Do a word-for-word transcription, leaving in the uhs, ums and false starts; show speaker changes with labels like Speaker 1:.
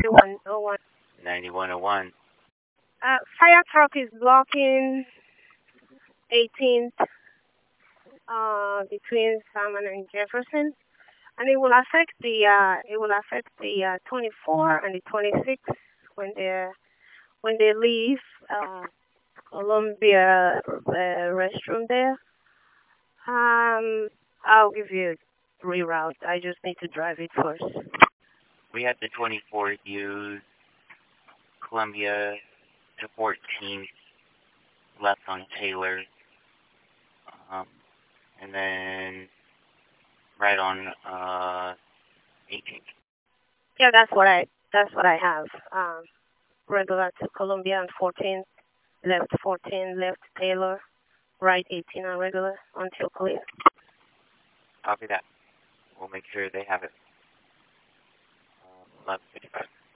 Speaker 1: ninety-one oh one.
Speaker 2: ninety-one oh one.
Speaker 1: Uh, fire truck is blocking eighteenth uh, between Salmon and Jefferson, and it will affect the uh, it will affect the uh, twenty-four and the twenty-six when they when they leave uh, Columbia uh, restroom there. Um, I'll give you a reroute. I just need to drive it first.
Speaker 2: We had the twenty-fourth use Columbia to fourteenth left on Taylor, um, and then right on uh, eighteenth.
Speaker 1: Yeah, that's what I that's what I have. Um, regular to Columbia on fourteenth, left fourteen, left Taylor, right eighteen on regular until clear.
Speaker 2: Copy that. We'll make sure they have it. Uh, eleven fifty-five.